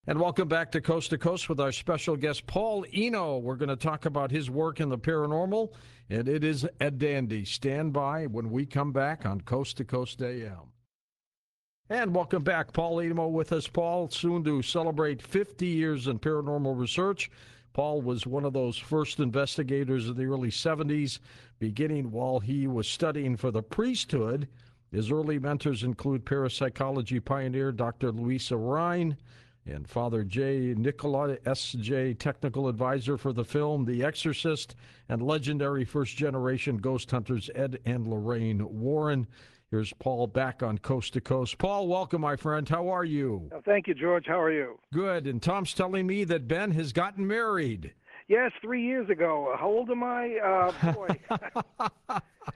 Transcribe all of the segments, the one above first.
And welcome back to Coast with our special guest, Paul Eno. We're going to talk about his work in the paranormal, and it is a dandy. Stand by when we come back on Coast to Coast AM. And welcome back, Paul Eno with us. Paul, soon to celebrate 50 years in paranormal research. Paul was one of those first investigators in the early 70s, beginning while he was studying for the priesthood. His early mentors include parapsychology pioneer Dr. Louisa Rhine, and Father J. Nicola S.J., technical advisor for the film The Exorcist, and legendary first-generation ghost hunters Ed and Lorraine Warren. Here's Paul back on Coast to Coast. Paul, welcome, my friend. How are you? Oh, thank you, George. How are you? Good. And Tom's telling me that Ben has gotten married. Yes, 3 years ago. How old am I? Boy.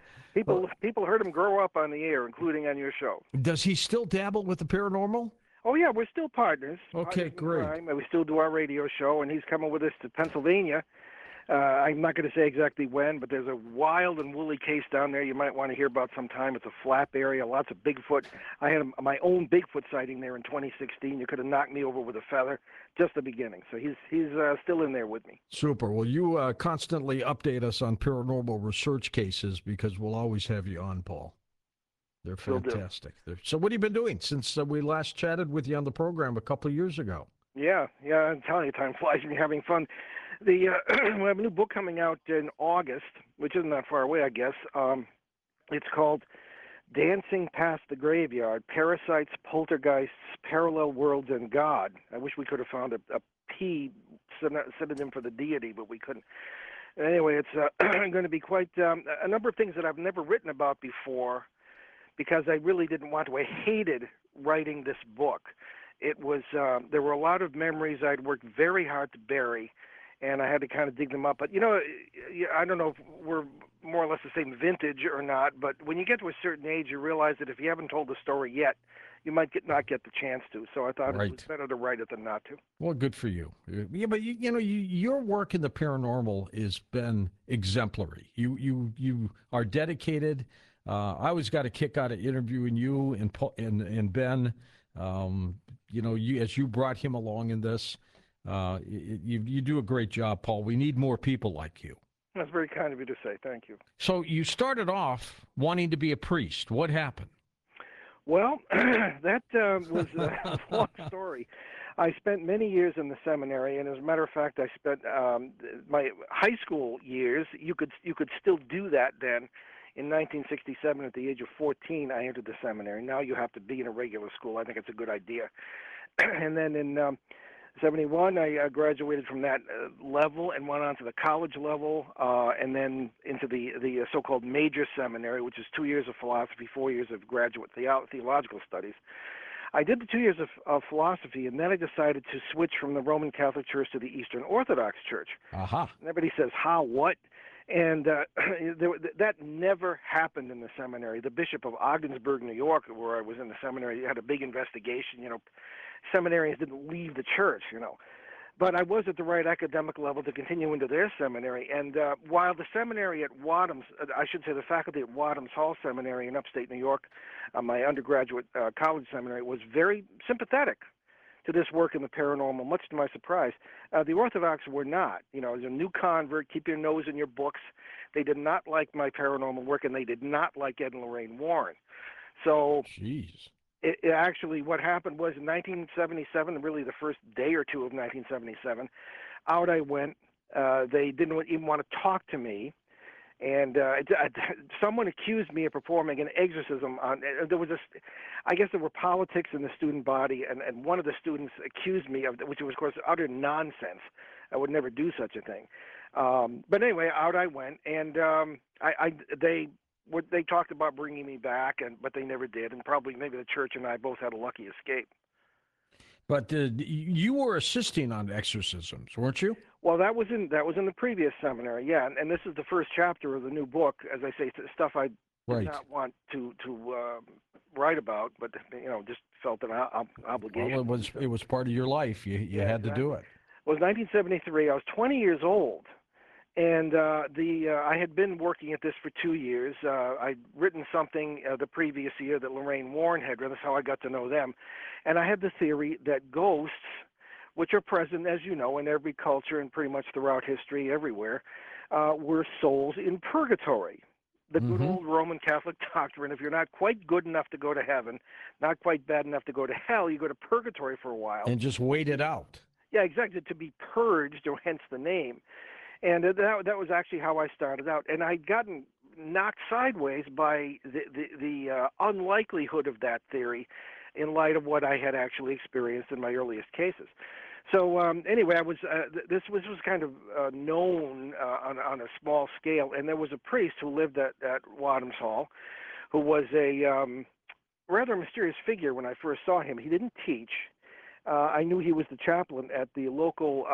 People heard him grow up on the air, including on your show. Does he still dabble with the paranormal? Oh, yeah, we're still partners. Okay, great. We still do our radio show, and he's coming with us to Pennsylvania. I'm not going to say exactly when, but there's a wild and woolly case down there you might want to hear about sometime. It's a flap area, lots of Bigfoot. I had my own Bigfoot sighting there in 2016. You could have knocked me over with a feather. Just the beginning. So he's still in there with me. Super. Well, you constantly update us on paranormal research cases because we'll always have you on, Paul. They're fantastic. So what have you been doing since we last chatted with you on the program a couple of years ago? Yeah, I'm telling you, time flies when you're having fun. We have a new book coming out in August, which isn't that far away, I guess. It's called Dancing Past the Graveyard, Parasites, Poltergeists, Parallel Worlds, and God. I wish we could have found a P synonym for the deity, but we couldn't. Anyway, it's going to be quite a number of things that I've never written about before, because I really didn't want to. I hated writing this book. It was there were a lot of memories I'd worked very hard to bury, and I had to kind of dig them up. But, I don't know if we're more or less the same vintage or not, but when you get to a certain age, you realize that if you haven't told the story yet, you might not get the chance to. So I thought it was better to write it than not to. Well, good for you. Yeah, but your work in the paranormal has been exemplary. You are dedicated. I always got a kick out of interviewing you and Ben. As you brought him along in this, you do a great job, Paul. We need more people like you. That's very kind of you to say. Thank you. So you started off wanting to be a priest. What happened? Well, that was a long story. I spent many years in the seminary, and as a matter of fact, I spent my high school years. You could still do that then. In 1967, at the age of 14, I entered the seminary. Now you have to be in a regular school. I think it's a good idea. And then in 71, I graduated from that level and went on to the college level, and then into the so-called major seminary, which is 2 years of philosophy, 4 years of graduate theological studies. I did the 2 years of philosophy, and then I decided to switch from the Roman Catholic Church to the Eastern Orthodox Church. Uh-huh. And everybody says, how, what? And that never happened in the seminary. The Bishop of Ogdensburg, New York, where I was in the seminary, had a big investigation. Seminarians didn't leave the church, But I was at the right academic level to continue into their seminary. And while the seminary at Wadhams, the faculty at Wadhams Hall Seminary in upstate New York, my undergraduate college seminary, was very sympathetic to this work in the paranormal, much to my surprise. The Orthodox were not. As a new convert, keep your nose in your books. They did not like my paranormal work, and they did not like Ed and Lorraine Warren. So, jeez. It actually, what happened was in 1977, really the first day or two of 1977, out I went. They didn't even want to talk to me. And someone accused me of performing an exorcism on. I guess there were politics in the student body, and one of the students accused me of, which was, of course, utter nonsense. I would never do such a thing. But anyway, out I went, and they talked about bringing me back, but they never did, and probably maybe the church and I both had a lucky escape. But you were assisting on exorcisms, weren't you? Well, that was in the previous seminary, yeah. And this is the first chapter of the new book. As I say, stuff I did not want to write about, but just felt an obligation. Well, it was part of your life. You had to do it. It was 1973. I was 20 years old. And I had been working at this for 2 years. I'd written something the previous year that Lorraine Warren had written. That's how I got to know them. And I had the theory that ghosts which are present, as you know, in every culture and pretty much throughout history everywhere, were souls in purgatory. The good Mm-hmm. old Roman Catholic doctrine, if you're not quite good enough to go to heaven, not quite bad enough to go to hell, you go to purgatory for a while. And just wait it out. Yeah, exactly, to be purged, or hence the name. And that was actually how I started out. And I'd gotten knocked sideways by the unlikelihood of that theory in light of what I had actually experienced in my earliest cases. So anyway, I was this was kind of known on a small scale, and there was a priest who lived at Wadham's Hall, who was a rather mysterious figure when I first saw him. He didn't teach. I knew he was the chaplain at the local,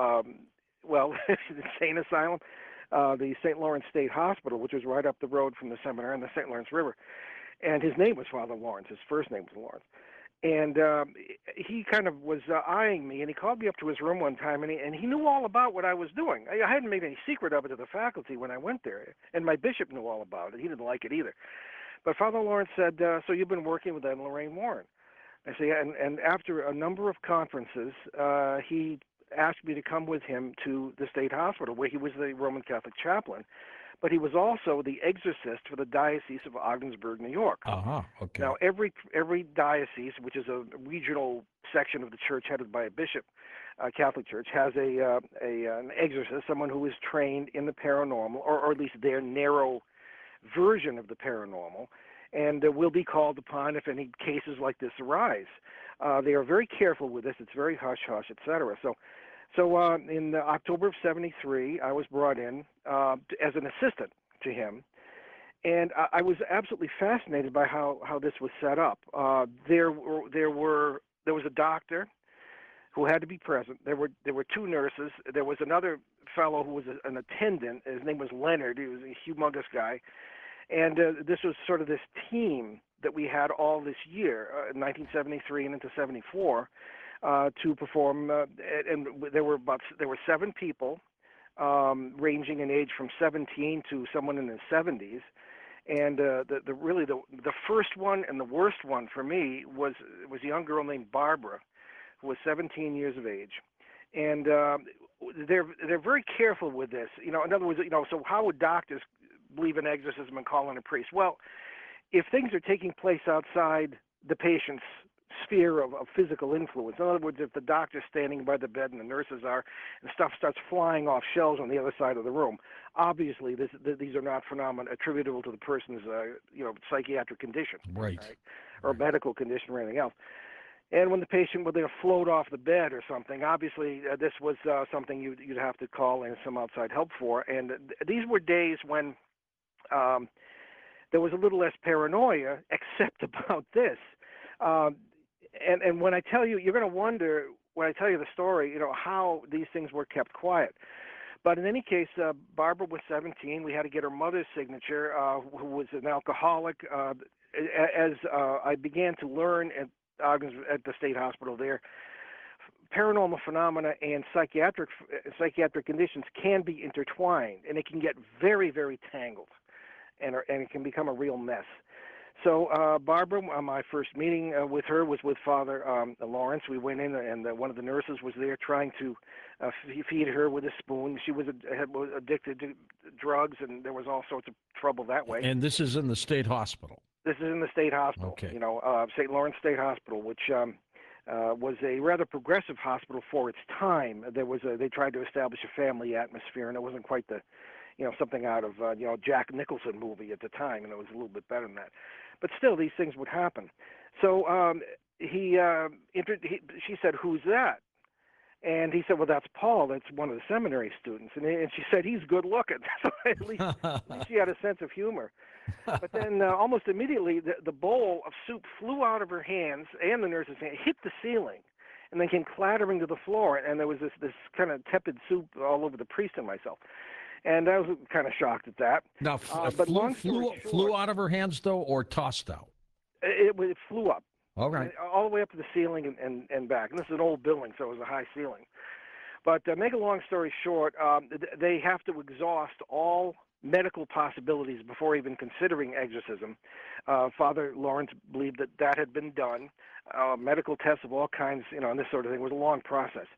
insane asylum, the St. Lawrence State Hospital, which was right up the road from the seminary and the St. Lawrence River. And his name was Father Lawrence. His first name was Lawrence. And he kind of was eyeing me, and he called me up to his room one time, and he knew all about what I was doing. I hadn't made any secret of it to the faculty when I went there, and my bishop knew all about it. He didn't like it either. But Father Lawrence said, so you've been working with Ed and Lorraine Warren. I say, and after a number of conferences, he asked me to come with him to the state hospital, where he was the Roman Catholic chaplain, but he was also the exorcist for the Diocese of Ogdensburg, New York. Uh-huh. Okay. Now, every diocese, which is a regional section of the church headed by a bishop, Catholic Church, has an exorcist, someone who is trained in the paranormal, or at least their narrow version of the paranormal, and will be called upon if any cases like this arise. They are very careful with this. It's very hush-hush, et cetera. So in October of '73, I was brought in as an assistant to him, and I was absolutely fascinated by how this was set up. There was a doctor who had to be present. There were two nurses. There was another fellow who was an attendant. His name was Leonard. He was a humongous guy. And this was sort of this team that we had all this year, 1973 and into '74, to perform. And there were 7 people, ranging in age from 17 to someone in his 70s. And the first one and the worst one for me was a young girl named Barbara, who was 17 years of age. And they're very careful with this. In other words, so how would doctors believe in exorcism and call in a priest? Well, if things are taking place outside the patient's sphere of physical influence, in other words, if the doctor's standing by the bed and the nurses are, and stuff starts flying off shelves on the other side of the room, obviously these are not phenomena attributable to the person's psychiatric condition, Right? Or medical condition or anything else. And when the patient would float off the bed or something, obviously this was something you'd have to call in some outside help for. And these were days when there was a little less paranoia, except about this. And when I tell you, you're going to wonder when I tell you the story, how these things were kept quiet. But in any case, Barbara was 17. We had to get her mother's signature, who was an alcoholic. As I began to learn at the state hospital there, paranormal phenomena and psychiatric conditions can be intertwined, and it can get very, very tangled, and it can become a real mess. So Barbara, my first meeting with her was with Father Lawrence. We went in, and one of the nurses was there trying to feed her with a spoon. She was addicted to drugs, and there was all sorts of trouble that way. And this is in the state hospital? This is in the state hospital, okay. St. Lawrence State Hospital, which was a rather progressive hospital for its time. They tried to establish a family atmosphere, and it wasn't quite the, something out of Jack Nicholson movie at the time, and it was a little bit better than that. But still, these things would happen. So she said, "Who's that?" And he said, "Well, that's Paul. That's one of the seminary students." And she said, "He's good looking." So at least she had a sense of humor. But then almost immediately, the bowl of soup flew out of her hands and the nurse's hand, hit the ceiling, and then came clattering to the floor. And there was this kind of tepid soup all over the priest and myself. And I was kind of shocked at that. Now, but flew out of her hands, though, or tossed out? It flew up. All right. All the way up to the ceiling and back. And this is an old building, so it was a high ceiling. But make a long story short, they have to exhaust all medical possibilities before even considering exorcism. Father Lawrence believed that had been done. Medical tests of all kinds, and this sort of thing. It was a long process.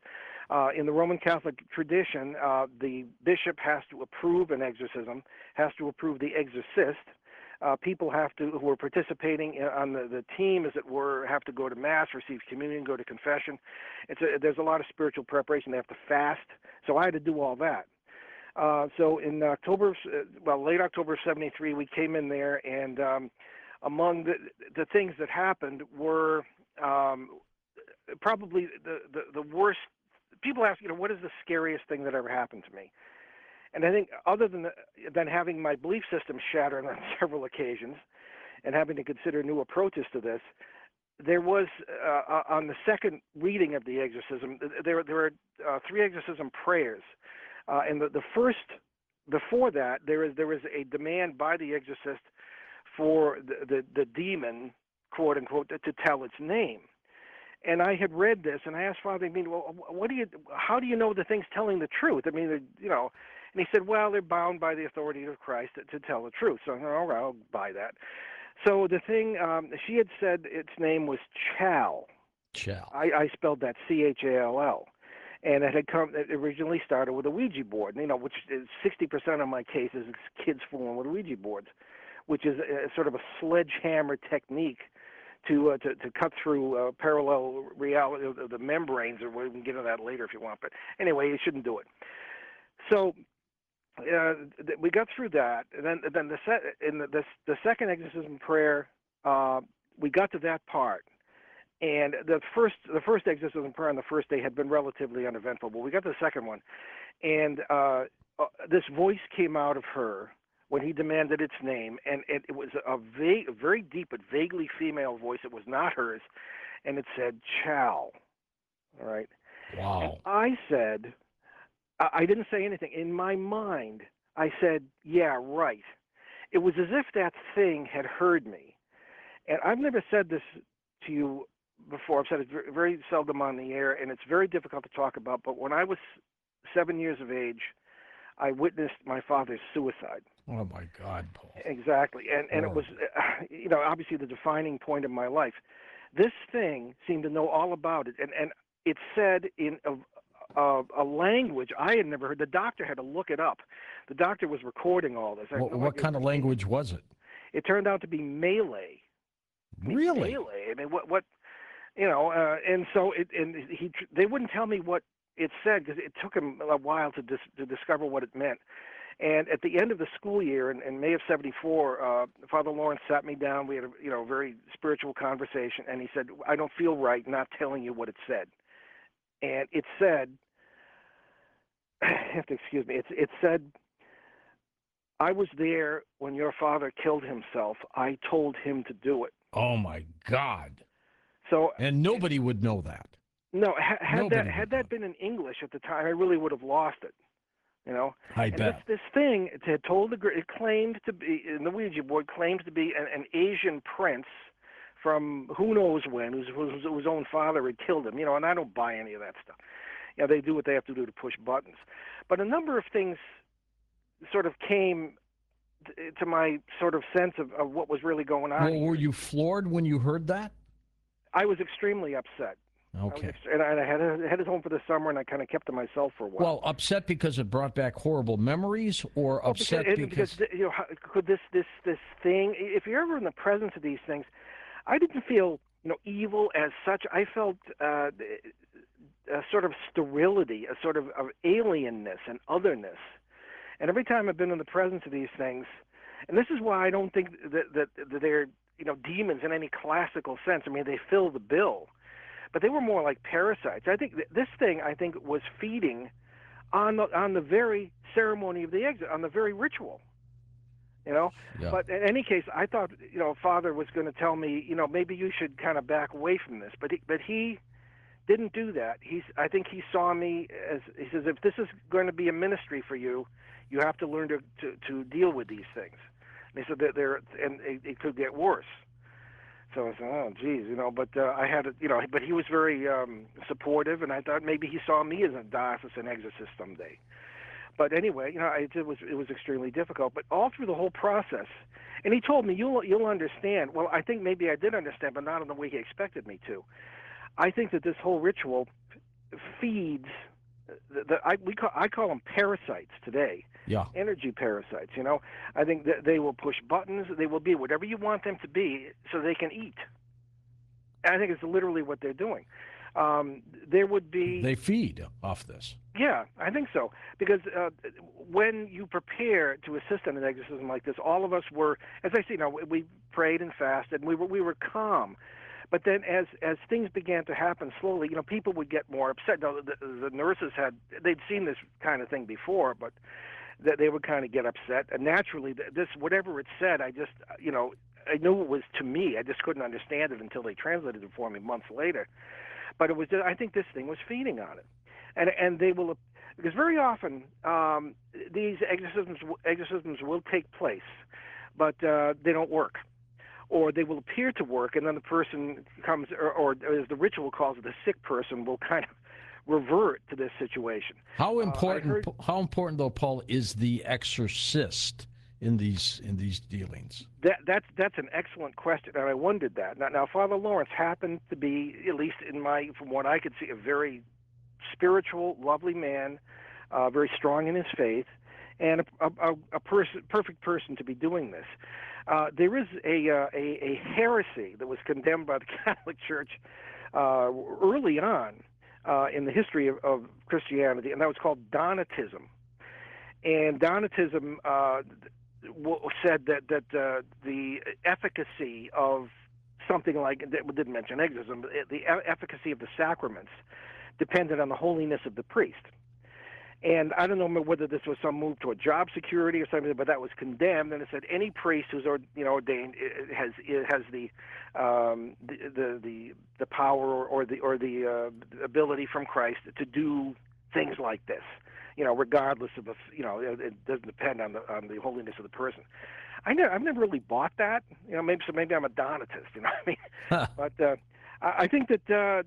In the Roman Catholic tradition, the bishop has to approve an exorcism, has to approve the exorcist. People have to, who are participating on the team, as it were, have to go to Mass, receive communion, go to confession. There's a lot of spiritual preparation. They have to fast. So I had to do all that. So in October, late October of '73, we came in there, and among the things that happened were probably the worst. People ask, what is the scariest thing that ever happened to me? And I think, other than having my belief system shattered on several occasions, and having to consider new approaches to this, there was on the second reading of the exorcism, there were 3 exorcism prayers, and the first, before that, there was a demand by the exorcist for the demon, quote unquote, to tell its name. And I had read this, and I asked Father, well, how do you know the thing's telling the truth? And he said, well, they're bound by the authority of Christ to tell the truth. So, all right, I'll buy that. So the thing, she had said its name was Chal. Chal. I spelled that Chall. And it originally started with a Ouija board, which is 60% of my cases, it's kids fooling with Ouija boards, which is sort of a sledgehammer technique to cut through parallel reality, the membranes, or we can get into that later if you want. But anyway, you shouldn't do it. So we got through that, and then the second exorcism prayer, we got to that part, and the first exorcism prayer on the first day had been relatively uneventful, but we got to the second one, and this voice came out of her when he demanded its name, and it was a very deep but vaguely female voice. It was not hers, and it said Chal. All right. Wow. And I said, I didn't say anything. In my mind, I said, yeah, right. It was as if that thing had heard me. And I've never said this to you before. I've said it very seldom on the air, and it's very difficult to talk about. But when I was 7 years of age, I witnessed my father's suicide. Oh, my God, Paul. Exactly. And it was, obviously the defining point of my life. This thing seemed to know all about it. And it said in a language I had never heard. The doctor had to look it up. The doctor was recording all this. What kind of language was it? It turned out to be Malay. Really? Malay. I mean, what and so they wouldn't tell me what it said because it took him a while to discover what it meant. And at the end of the school year in May of '74, Father Lawrence sat me down. We had a very spiritual conversation, and he said, "I don't feel right not telling you what it said." And it said, you have to excuse me. It said, "I was there when your father killed himself. I told him to do it." Oh my God! So and nobody would know that. No, had that been in English at the time, I really would have lost it. I bet. This thing, it claimed to be, in the Ouija board, claims to be an Asian prince from who knows when, whose own father had killed him, and I don't buy any of that stuff. They do what they have to do to push buttons. But a number of things sort of came to my sort of sense of what was really going on. Well, were you floored when you heard that? I was extremely upset. Okay. And I headed home for the summer, and I kind of kept to myself for a while. Well, upset because it brought back horrible memories, or upset because could this thing? If you're ever in the presence of these things, I didn't feel evil as such. I felt a sort of sterility, a sort of alienness and otherness. And every time I've been in the presence of these things, and this is why I don't think that they're demons in any classical sense. I mean, they fill the bill. But they were more like parasites. I think this thing, was feeding on the very ceremony of the exit, on the very ritual. Yeah. But in any case, I thought Father was going to tell me maybe you should kind of back away from this. But he didn't do that. I think he saw me as, he says, if this is going to be a ministry for you, you have to learn to deal with these things. And he said that it could get worse. So I said, oh, geez, but I had but he was very supportive, and I thought maybe he saw me as a diocesan exorcist someday. But anyway, it was extremely difficult. But all through the whole process, and he told me, you'll understand. Well, I think maybe I did understand, but not in the way he expected me to. I think that this whole ritual feeds I call them parasites today. Yeah. Energy parasites. I think that they will push buttons. They will be whatever you want them to be, so they can eat. I think it's literally what they're doing. There would be. They feed off this. Yeah, I think so. Because when you prepare to assist in an exorcism like this, all of us were, as I say now, we prayed and fasted, and we were calm. But then, as things began to happen slowly, people would get more upset. Now, the nurses they'd seen this kind of thing before, but they would kind of get upset. And naturally, this whatever it said, I just, I knew it was to me. I just couldn't understand it until they translated it for me months later. But it was, I think, this thing was feeding on it, and they will, because very often these exorcisms will take place, but they don't work. Or they will appear to work, and then the person comes, or as the ritual calls it, the sick person will kind of revert to this situation. How important? How important, though, Paul, is the exorcist in these dealings? That's an excellent question, and I wondered that. Now, Father Lawrence happened to be, at least from what I could see, a very spiritual, lovely man, very strong in his faith, and a perfect person to be doing this. There is a heresy that was condemned by the Catholic Church early on in the history of Christianity, and that was called Donatism. And Donatism said that the efficacy of something like, we didn't mention exorcism, but the efficacy of the sacraments depended on the holiness of the priest. And I don't know whether this was some move toward job security or something, but that was condemned. And it said any priest who's ordained has the power or the ability from Christ to do things like this. Regardless of it doesn't depend on the holiness of the person. I've never really bought that. Maybe I'm a Donatist. What I mean? But I think that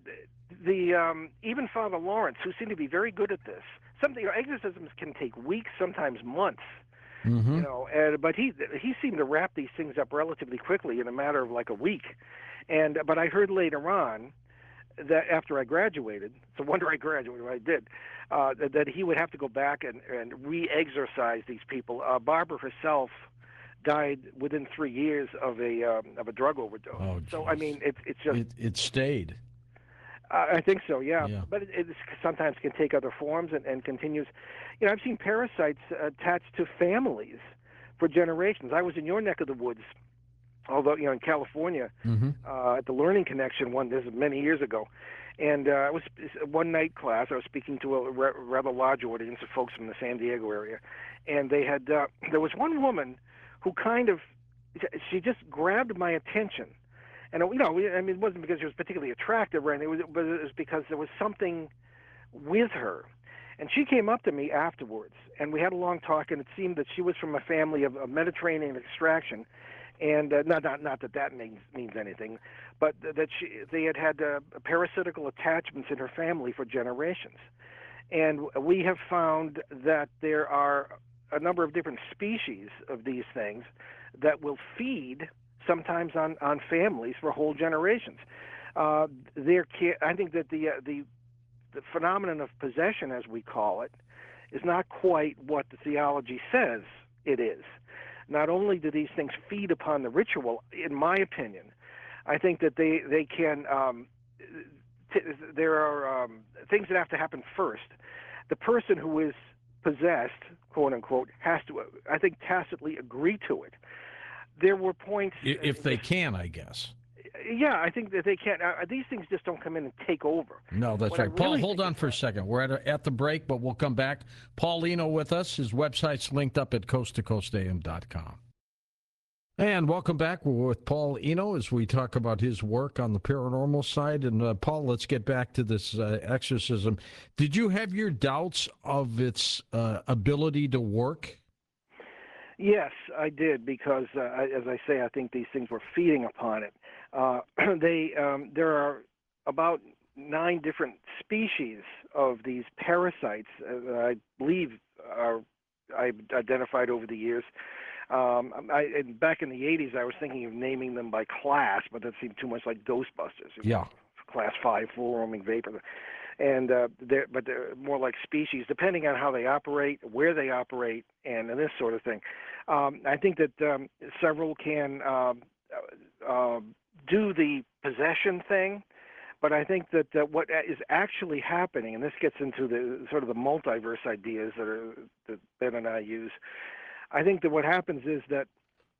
even Father Lawrence, who seemed to be very good at this. Exorcisms can take weeks, sometimes months. Mm-hmm. But he seemed to wrap these things up relatively quickly in a matter of like a week. But I heard later on that after I graduated, it's a wonder I graduated. I did. That he would have to go back and re-exorcise these people. Barbara herself died within 3 years of a drug overdose. Oh, so I mean, it's just it stayed. I think so, yeah. But it sometimes can take other forms and continues. I've seen parasites attached to families for generations. I was in your neck of the woods, although in California, at the Learning Connection this is many years ago, and it was one night class. I was speaking to a rather large audience of folks from the San Diego area, and they had there was one woman who she just grabbed my attention. And it wasn't because she was particularly attractive or anything, but it was because there was something with her. And she came up to me afterwards, and we had a long talk, and it seemed that she was from a family of Mediterranean extraction, and not that means anything, but that they had parasitical attachments in her family for generations. And we have found that there are a number of different species of these things that will feed sometimes on families for whole generations. I think that the phenomenon of possession, as we call it, is not quite what the theology says it is. Not only do these things feed upon the ritual, in my opinion, I think that they can. There are things that have to happen first. The person who is possessed, quote unquote, has to, I think, tacitly agree to it. There were points... If they can, I guess. Yeah, I think that they can. These things just don't come in and take over. No, that's right. Paul, hold on for a second. We're at the break, but we'll come back. Paul Eno with us. His website's linked up at coasttocoastam.com. And welcome back. We're with Paul Eno as we talk about his work on the paranormal side. And, Paul, let's get back to this exorcism. Did you have your doubts of its ability to work? Yes, I did, because, as I say, I think these things were feeding upon it. There are about 9 different species of these parasites I believe I've identified over the years. Back in the 80s, I was thinking of naming them by class, but that seemed too much like Ghostbusters. Yeah. Class 5, full roaming vapor. and they're more like species, depending on how they operate, where they operate, and this sort of thing. I think that several can do the possession thing, but I think that what is actually happening, and this gets into the sort of the multiverse ideas that Ben and I use. I think that what happens is that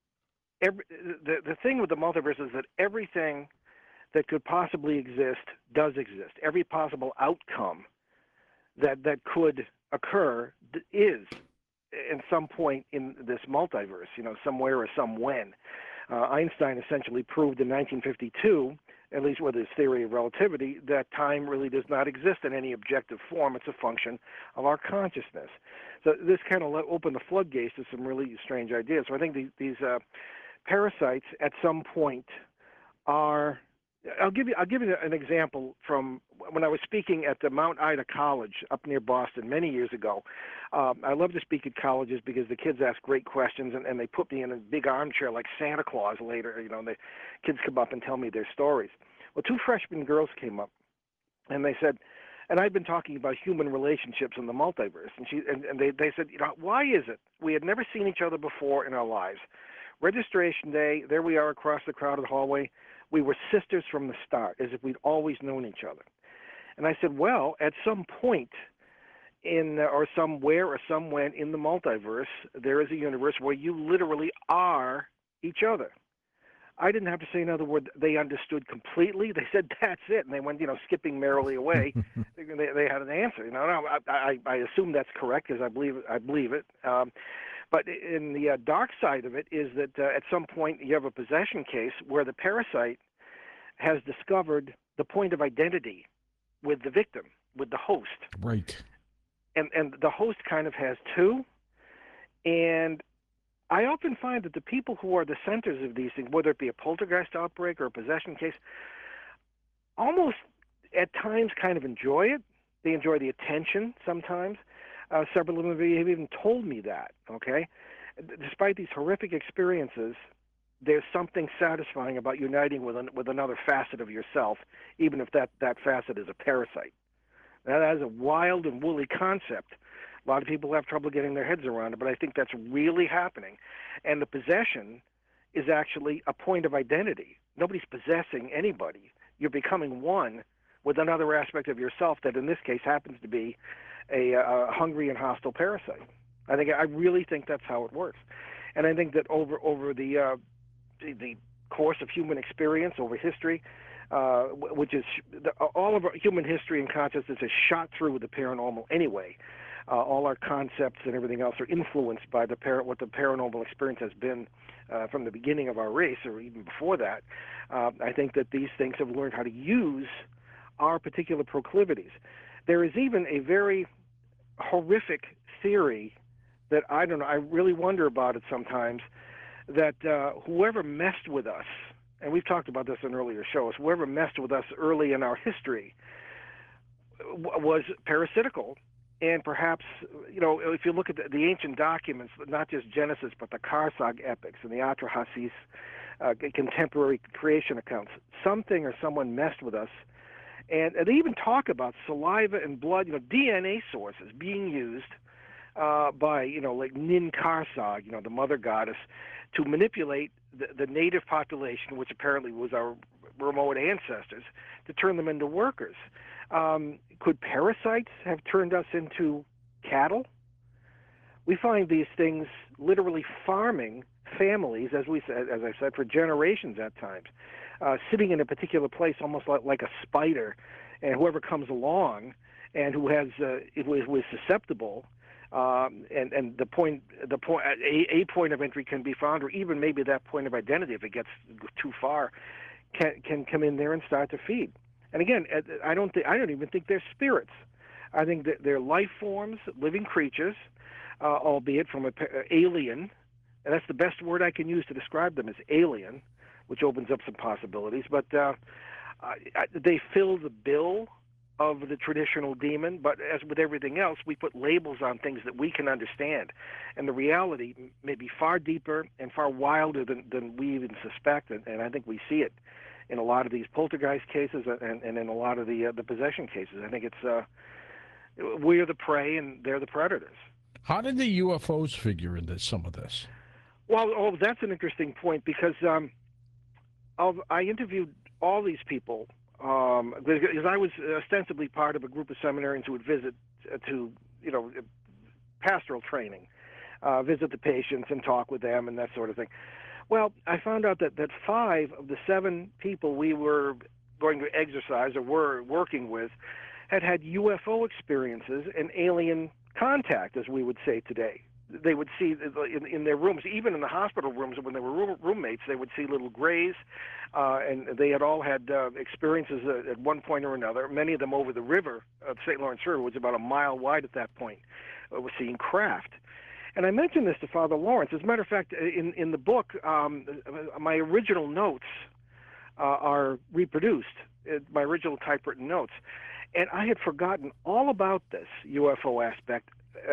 the thing with the multiverse is that everything that could possibly exist does exist. Every possible outcome that could occur is in some point in this multiverse, somewhere or somewhen. Einstein essentially proved in 1952, at least with his theory of relativity, that time really does not exist in any objective form. It's a function of our consciousness. So this kind of opened the floodgates to some really strange ideas. So I think these parasites at some point are. I'll give you an example from when I was speaking at the Mount Ida College up near Boston many years ago. I love to speak at colleges because the kids ask great questions, and they put me in a big armchair like Santa Claus later. And the kids come up and tell me their stories. Well, two freshman girls came up, and they said, and I'd been talking about human relationships in the multiverse, and they said, why is it we had never seen each other before in our lives? Registration day, there we are across the crowded hallway. We were sisters from the start, as if we'd always known each other. And I said, well, at some point or somewhere or somewhen in the multiverse, there is a universe where you literally are each other. I didn't have to say another word. They understood completely. They said, that's it. And they went, skipping merrily away. they had an answer. I assume that's correct because I believe it. But in the dark side of it is that at some point you have a possession case where the parasite has discovered the point of identity with the victim, with the host. Right. And the host kind of has two. And I often find that the people who are the centers of these things, whether it be a poltergeist outbreak or a possession case, almost at times kind of enjoy it. They enjoy the attention sometimes. Several of them have even told me that, okay? Despite these horrific experiences, there's something satisfying about uniting with another facet of yourself, even if that facet is a parasite. Now, that is a wild and woolly concept. A lot of people have trouble getting their heads around it, but I think that's really happening. And the possession is actually a point of identity. Nobody's possessing anybody. You're becoming one with another aspect of yourself that in this case happens to be a hungry and hostile parasite. I really think that's how it works. And I think that over the course of human experience, over history, which is all of our human history and consciousness is shot through with the paranormal anyway. All our concepts and everything else are influenced by what the paranormal experience has been from the beginning of our race, or even before that. I think that these things have learned how to use our particular proclivities. There is even a very horrific theory that I really wonder about it sometimes, that whoever messed with us, and we've talked about this in earlier shows, whoever messed with us early in our history was parasitical. And perhaps, if you look at the ancient documents, not just Genesis, but the Karsag epics and the Atrahasis contemporary creation accounts, something or someone messed with us. And they even talk about saliva and blood, DNA sources being used by, like Nin Karsag, the mother goddess, to manipulate the native population, which apparently was our remote ancestors, to turn them into workers. Could parasites have turned us into cattle? We find these things literally farming families, as I said, for generations at times, sitting in a particular place, almost like a spider, and whoever comes along and who has was susceptible, and a point of entry can be found, or even maybe that point of identity, if it gets too far, can come in there and start to feed. And again, I don't even think they're spirits. I think that they're life forms, living creatures, albeit from an alien. And that's the best word I can use to describe them, is alien, which opens up some possibilities. But they fill the bill of the traditional demon. But as with everything else, we put labels on things that we can understand. And the reality may be far deeper and far wilder than we even suspect. And I think we see it in a lot of these poltergeist cases and in a lot of the possession cases. I think it's we're the prey and they're the predators. How did the UFOs figure into some of this? Well, that's an interesting point because I interviewed all these people because I was ostensibly part of a group of seminarians who would visit to, pastoral training, visit the patients and talk with them and that sort of thing. Well, I found out that 5 of the 7 people we were going to exercise or were working with had UFO experiences and alien contact, as we would say today. They would see in their rooms, even in the hospital rooms when they were roommates, they would see little grays, and they had all had experiences at one point or another, many of them over the river, the St. Lawrence River, which was about a mile wide at that point, was seeing craft. And I mentioned this to Father Lawrence. As a matter of fact, in the book, my original notes are reproduced, my original typewritten notes. And I had forgotten all about this UFO aspect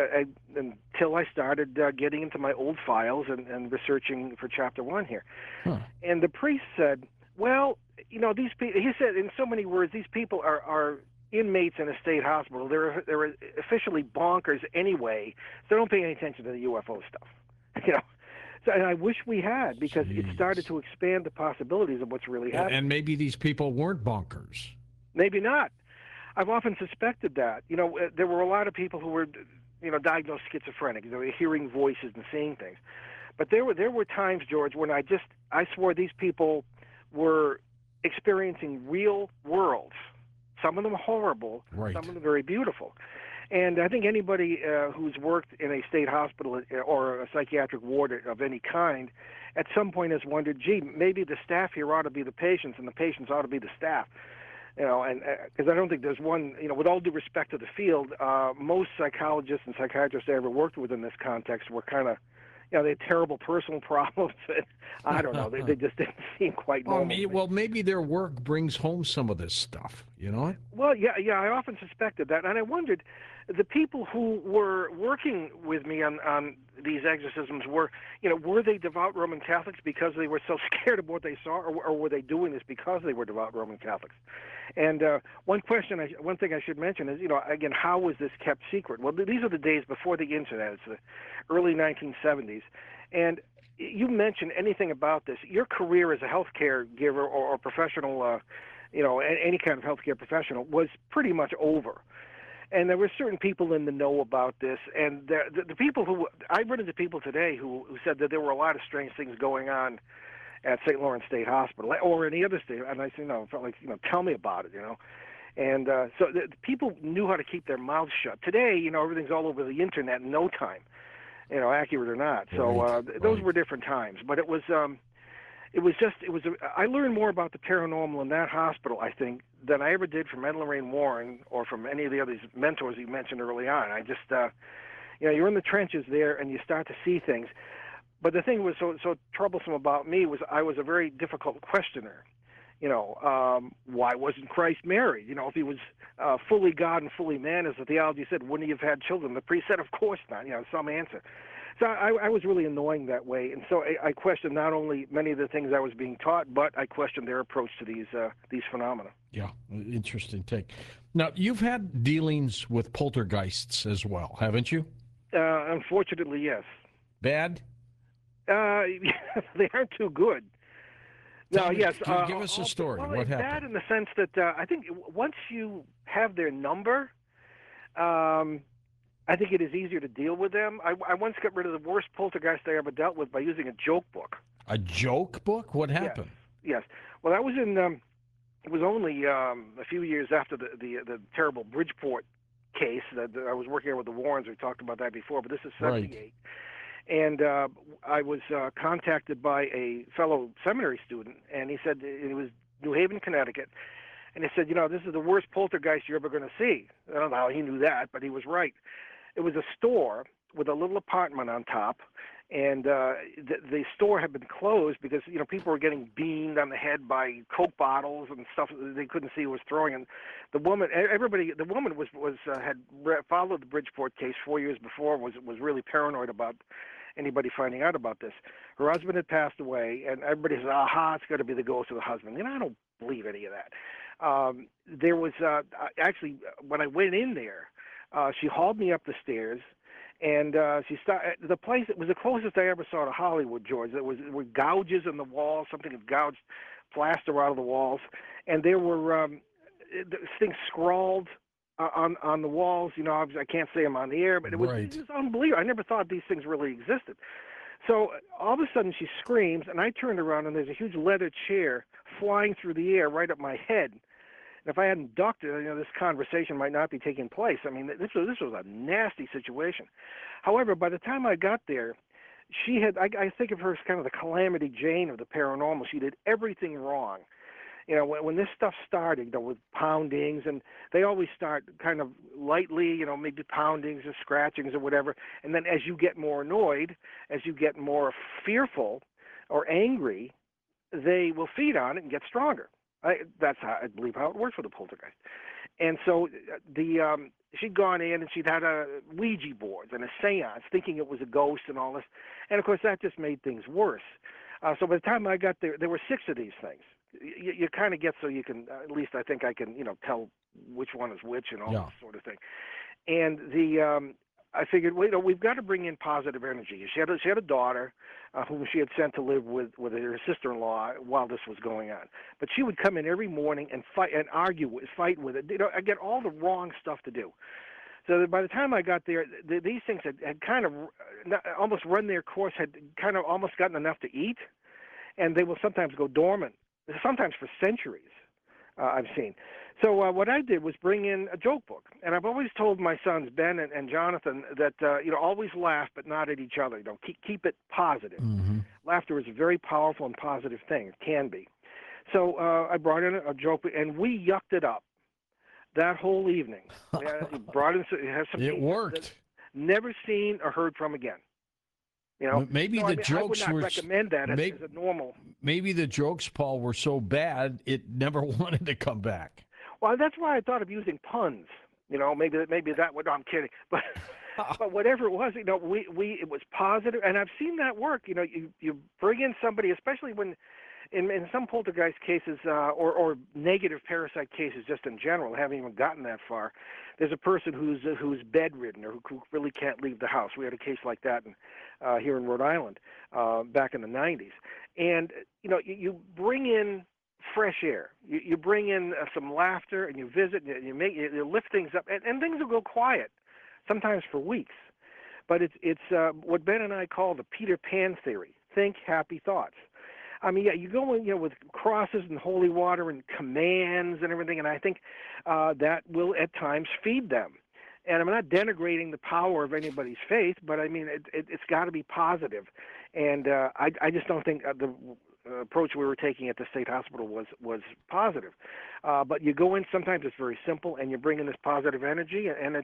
until I started getting into my old files and researching for Chapter 1 here. Huh. And the priest said, well, these people, he said in so many words, these people are inmates in a state hospital. They're officially bonkers anyway, so don't pay any attention to the UFO stuff. So, and I wish we had, because it started to expand the possibilities of what's really happening. And maybe these people weren't bonkers. Maybe not. I've often suspected that. There were a lot of people who were, diagnosed schizophrenic. They were hearing voices and seeing things. But there were times, George, when I swore these people were experiencing real worlds. Some of them horrible, right. Some of them very beautiful. And I think anybody who's worked in a state hospital or a psychiatric ward of any kind at some point has wondered, gee, maybe the staff here ought to be the patients and the patients ought to be the staff. And because I don't think there's one, with all due respect to the field, most psychologists and psychiatrists I ever worked with in this context were kind of, they had terrible personal problems. I don't know. They just didn't seem quite normal. Well, maybe their work brings home some of this stuff, Well, yeah, I often suspected that. And I wondered, the people who were working with me on these exorcisms were they devout Roman Catholics because they were so scared of what they saw, or were they doing this because they were devout Roman Catholics? And one thing I should mention is, again, how was this kept secret? Well, these are the days before the internet. It's the early 1970s. And you mentioned anything about this, your career as a healthcare giver or professional, any kind of healthcare professional was pretty much over. And there were certain people in the know about this, and the people I've run into people today who said that there were a lot of strange things going on at St. Lawrence State Hospital or any other state, and I said, felt like, tell me about it, And so the people knew how to keep their mouths shut. Today, everything's all over the internet in no time, accurate or not. So those were different times, but it was. I learned more about the paranormal in that hospital, I think, than I ever did from Ed Lorraine Warren or from any of the other mentors you mentioned early on. I just, you're in the trenches there and you start to see things. But the thing was so troublesome about me was I was a very difficult questioner. Why wasn't Christ married? If he was fully God and fully man, as the theology said, wouldn't he have had children? The priest said, of course not, some answer. So I was really annoying that way, and so I questioned not only many of the things I was being taught, but I questioned their approach to these phenomena. Yeah, interesting take. Now, you've had dealings with poltergeists as well, haven't you? Unfortunately, yes. Bad? They aren't too good. No, yes. Give us a story. Well, what happened? Bad in the sense that I think once you have their number, I think it is easier to deal with them. I once got rid of the worst poltergeist I ever dealt with by using a joke book. A joke book? What happened? Yes. Well, that was in. It was only a few years after the terrible Bridgeport case that I was working on with the Warrens. We talked about that before, but this is 78. Right. And I was contacted by a fellow seminary student, and he said it was New Haven, Connecticut. And he said, this is the worst poltergeist you're ever going to see. I don't know how he knew that, but he was right. It was a store with a little apartment on top, and the store had been closed because people were getting beamed on the head by Coke bottles and stuff that they couldn't see who was throwing. And the woman had followed the Bridgeport case 4 years before, was really paranoid about anybody finding out about this. Her husband had passed away, and everybody says, "Aha, it's got to be the ghost of the husband." I don't believe any of that. There was actually when I went in there, she hauled me up the stairs. And she started the place. It was the closest I ever saw to Hollywood, George. There were gouges in the walls. Something had gouged plaster out of the walls, and there were things scrawled on the walls. I can't say them on the air, but it was unbelievable. I never thought these things really existed. So all of a sudden she screams, and I turned around, and there's a huge leather chair flying through the air right at my head. And if I hadn't ducked it, this conversation might not be taking place. I mean, this was a nasty situation. However, by the time I got there, she had, I think of her as kind of the Calamity Jane of the paranormal. She did everything wrong. When this stuff started, with poundings, and they always start kind of lightly, maybe poundings or scratchings or whatever. And then as you get more annoyed, as you get more fearful or angry, they will feed on it and get stronger. That's how I believe how it works with a poltergeist. And so she'd gone in and she'd had a Ouija board and a seance, thinking it was a ghost and all this. And of course, that just made things worse. So by the time I got there were 6 of these things. You kind of get so you can, at least I think I can, tell which one is which and all this sort of thing. And I figured, we've got to bring in positive energy. She had a daughter whom she had sent to live with her sister-in-law while this was going on. But she would come in every morning and fight with it. I get all the wrong stuff to do. So that by the time I got there, these things had kind of almost run their course, had kind of almost gotten enough to eat, and they will sometimes go dormant, sometimes for centuries. I've seen. So what I did was bring in a joke book, and I've always told my sons Ben and Jonathan that always laugh, but not at each other. Keep it positive. Mm-hmm. Laughter is a very powerful and positive thing. It can be. So I brought in a joke book, and we yucked it up that whole evening. Brought in some. It worked. Never seen or heard from again. Maybe the jokes I would not recommend that as a normal. Maybe the jokes, Paul, were so bad it never wanted to come back. Well, that's why I thought of using puns. Maybe that would. No, I'm kidding, but whatever it was, it was positive, and I've seen that work. You bring in somebody, especially when. In some poltergeist cases or negative parasite cases just in general, haven't even gotten that far, there's a person who's bedridden or who really can't leave the house. We had a case like that here in Rhode Island back in the 90s. And, you bring in fresh air. You bring in some laughter, and you visit, and you lift things up, and things will go quiet, sometimes for weeks. But it's what Ben and I call the Peter Pan theory. Think happy thoughts. I mean, you go in, with crosses and holy water and commands and everything, and I think that will at times feed them. And I'm not denigrating the power of anybody's faith, but I mean, it's got to be positive. And I just don't think the approach we were taking at the state hospital was positive. But you go in, sometimes it's very simple, and you bring in this positive energy, and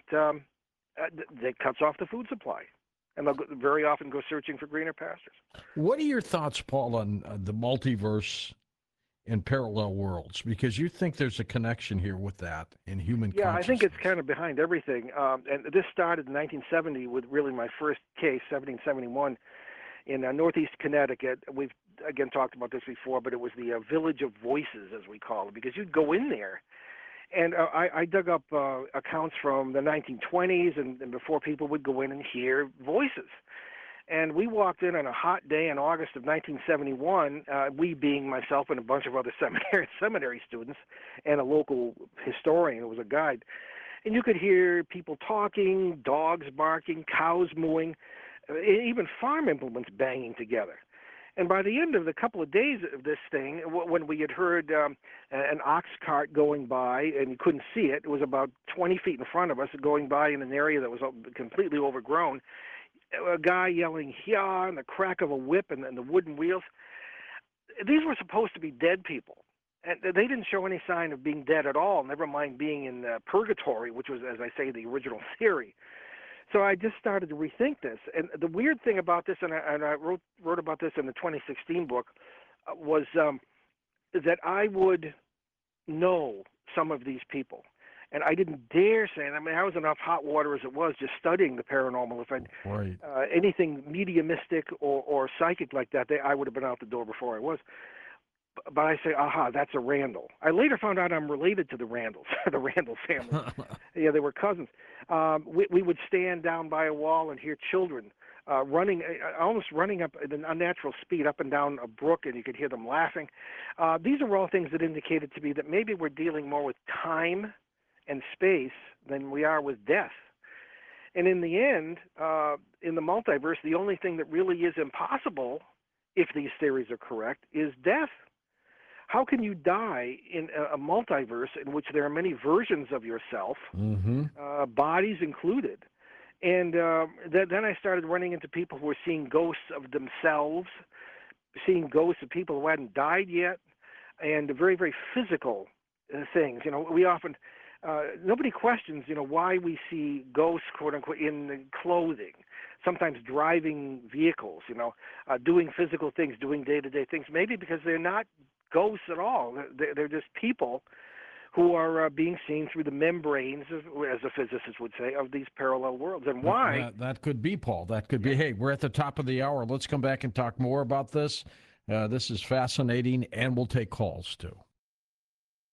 it cuts off the food supply. And they'll very often go searching for greener pastures. What are your thoughts, Paul, on the multiverse and parallel worlds? Because you think there's a connection here with that in human consciousness. Yeah, I think it's kind of behind everything. And this started in 1970 with really my first case, 1771, in northeast Connecticut. We've, again, talked about this before, but it was the Village of Voices, as we call it, because you'd go in there. And I dug up accounts from the 1920s and before people would go in and hear voices. And we walked in on a hot day in August of 1971, we being myself and a bunch of other seminary students and a local historian who was a guide. And you could hear people talking, dogs barking, cows mooing, even farm implements banging together. And by the end of the couple of days of this thing, when we had heard an ox cart going by, and you couldn't see it, it was about 20 feet in front of us, going by in an area that was completely overgrown, a guy yelling, "Hyah," and the crack of a whip and the wooden wheels. These were supposed to be dead people. And they didn't show any sign of being dead at all, never mind being in purgatory, which was, as I say, the original theory. So I just started to rethink this. And the weird thing about this, and I wrote about this in the 2016 book, was that I would know some of these people. And I didn't dare say it. I mean, I was in enough hot water as it was just studying the paranormal. If I'd Right. anything mediumistic or psychic like that, I would have been out the door before I was. But I say, aha, that's a Randall. I later found out I'm related to the Randalls, the Randall family. Yeah, they were cousins. We would stand down by a wall and hear children running, almost running up at an unnatural speed up and down a brook, and you could hear them laughing. These are all things that indicated to me that maybe we're dealing more with time and space than we are with death. And in the end, in the multiverse, the only thing that really is impossible, if these theories are correct, is death. How can you die in a multiverse in which there are many versions of yourself, bodies included? And then I started running into people who were seeing ghosts of themselves, seeing ghosts of people who hadn't died yet, and very, very physical things. You know, we often, nobody questions, you know, why we see ghosts, quote unquote, in clothing, sometimes driving vehicles, you know, doing physical things, doing day-to-day things, maybe because they're not ghosts at all. They're just people who are being seen through the membranes, as a physicist would say, of these parallel worlds. And why? That could be, Paul. That could be. Hey, we're at the top of the hour. Let's come back and talk more about this. This is fascinating, and we'll take calls, too.